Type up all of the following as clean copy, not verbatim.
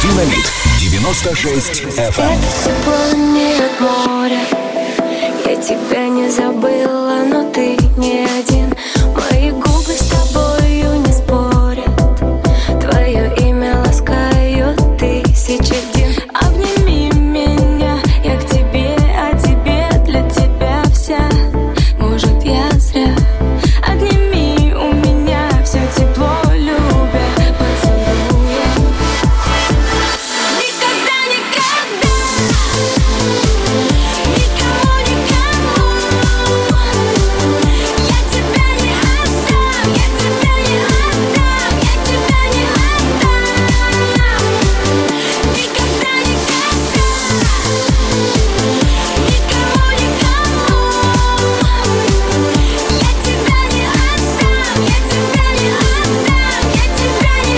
Динамит 96 FM. Это тепло не от моря. Я тебя не забыла, но ты не один. Мои губы с тобою не спорят. Твое имя ласкают тысячи дней. Обними меня, я к тебе, а тебе для тебя вся. Может, я зря. Отними у меня все тепло, любя поцелуем. Никогда, никогда, никому, никому я тебя не отдам, я тебя не отдам, я тебя не отдам. Никогда, никогда, никому, никому я тебя не отдам, я тебя не отдам, я тебя не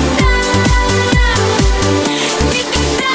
отдам. Никогда,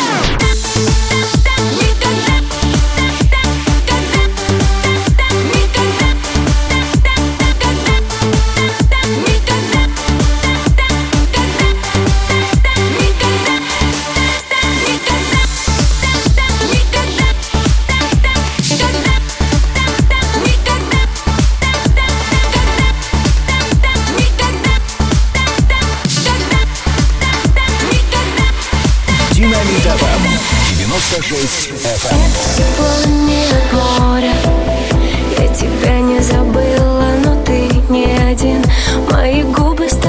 Динамит FM 96 FM. это тепло не от моря. Я тебя не забыла, но ты не один. Мои губы с